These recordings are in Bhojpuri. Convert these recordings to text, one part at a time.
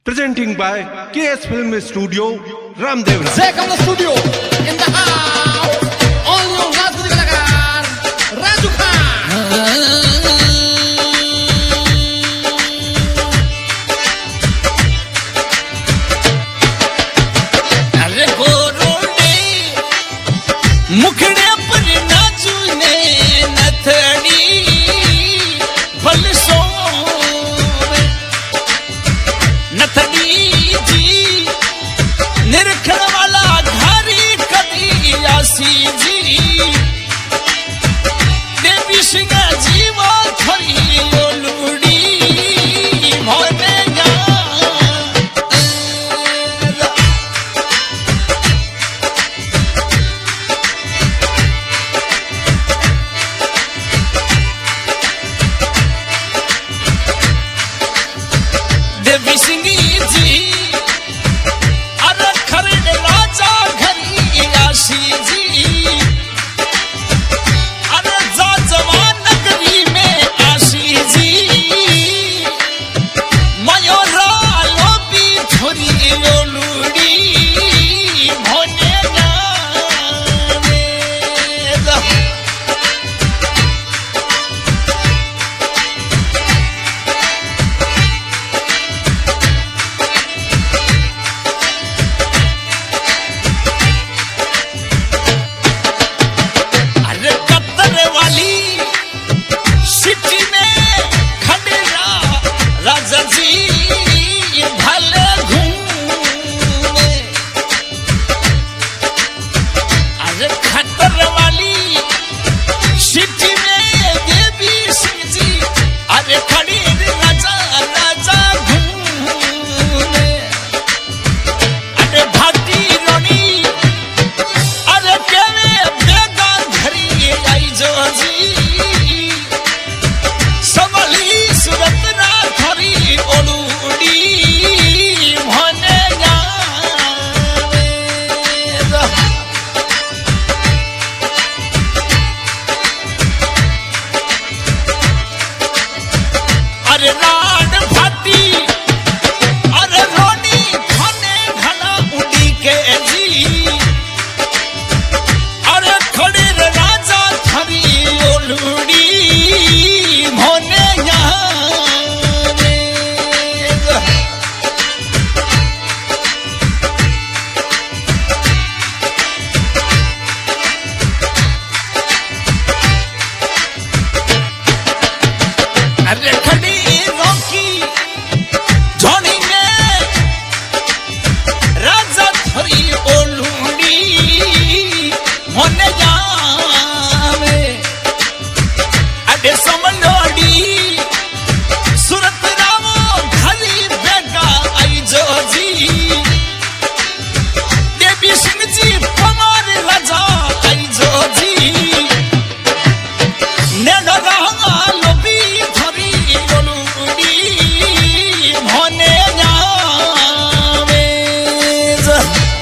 Presenting by KS Film Studio, Ramdev. Second studio in the house. All new Raju Kalagar, Raju Khan. अरे गोरोडे मुखड़े पर नाचू ने नथड़ी बलसो नथड़ी जी निरखण वाला घारी कभी आसी जी देवी सिंह जीवा खरी ओलुड़ी मोने जा देवी सिंह जी अरे खरड़ राजा घरी आशी जी अरे जा जवान नगरी में आशी जी मयोरा लोबी छोरी ओलुड़ी मोने जाने दा अरे कत्तर वाली सिटी में खड़ेरा राजा जी भले घूमे अरे खत्तर वाली सिटी में देवी सिंह जी अरे खड़ी राजा राजा घूमे अरे भाटी रोनी अरे केवे बेगा घरी आई जो जी संभली सूरत ना खरी ओलुड़ी मोने जावे दा। अरे राड भाटी अरे रोनी खाने घना उड़ी के जी अरे खड़े रे राजा थरी ओलुड़ी मोने जाने दा। अरे खड़ी रोकी झोनी में राजा थरी ओलुड़ी मोने जावे अरे समलोड़ी सूरत रावो घरी बेगा आई जो जी देवी सिंह जी पमार राजा आई जो जी नेनो रहा लोबी थरी ओलुड़ी मोने जावे दा।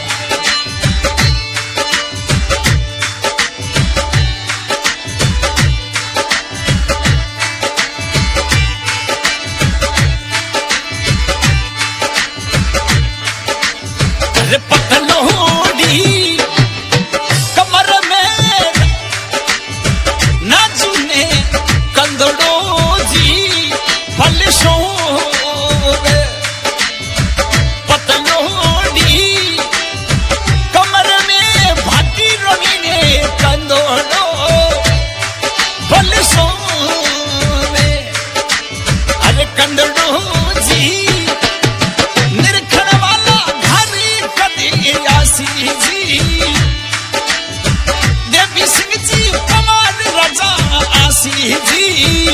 अरे पतलोड़ी कमर में नाचू ने कंदड़ो जी बलसो पतलोड़ी कमर में भाटी रोनी ने कंदड़ो बलसो अरे कंदड़ो जी निरखण वाला घरी कदी आसी जी देवी सिंह जी पमार राजा आसी जी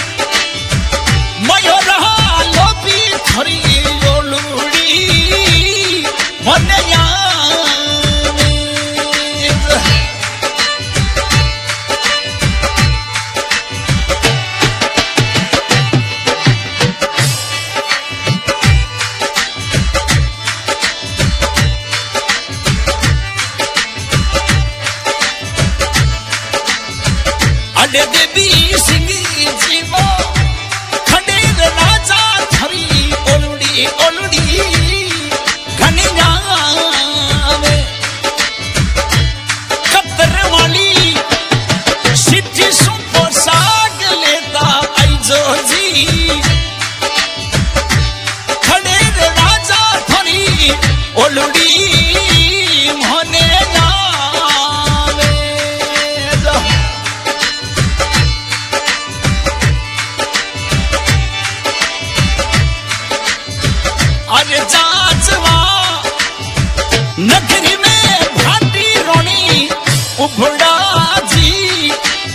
मयोरा लोबी थरी ओलुड़ी मोने जाने दा। अरे देवी सिंह जी वो खड़े राजा थरी ओलुड़ी अरे जाचवा नगरी में भाटी रोनी उभड़ा जी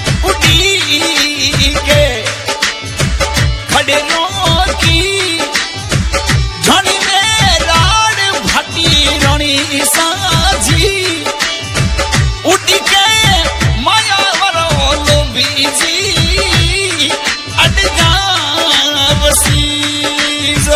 उड़ी के खड़े रोकी झनी में राड भाटी रोनी साजी उड़ी के माया वरो लोभी जी अट जावसीज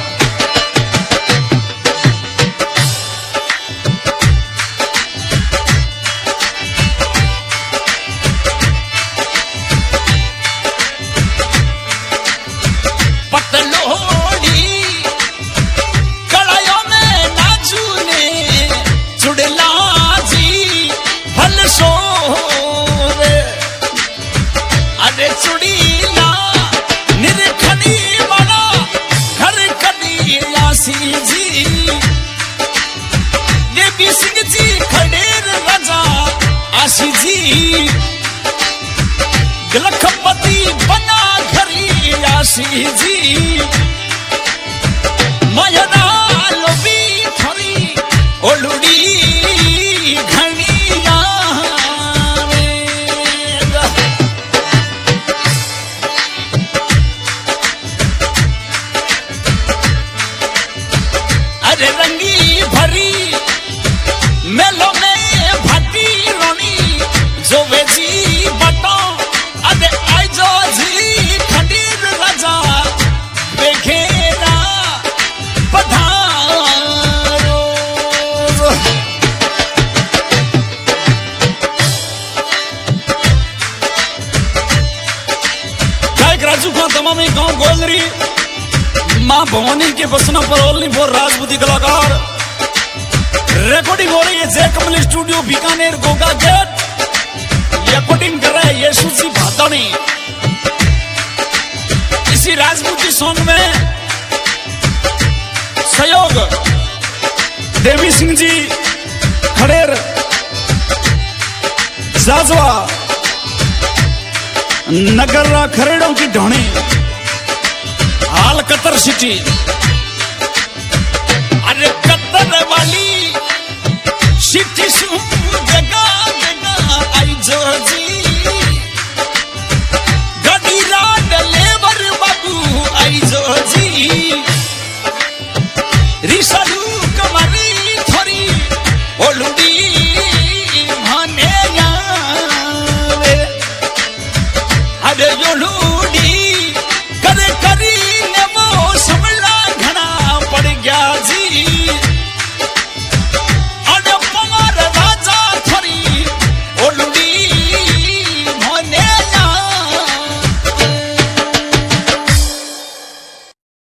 लखपति बना घरी आशी जी मयना लोबी थरी ओलुड़ी घनिया अरे रंगी भरी मेलो में भटी रोनी जो बेची बटो अरे आई जो जी खंडीर राजा बेखेरा पधारो गायक राजू खान तमाम गांव गोलरी मां भवानी के बसना पर ओलनी बोर राजपूती कलाकार रिकॉर्डिंग हो रही है जय कमल स्टूडियो बीकानेर गोगा गेट रिकॉर्डिंग कर रहे हैं यीशु जी भातानी इसी राजपूती सॉन्ग में सहयोग देवी सिंह जी खड़ेर जाजवा नगर खरेड़ों की ढोणी हाल कतर सिटी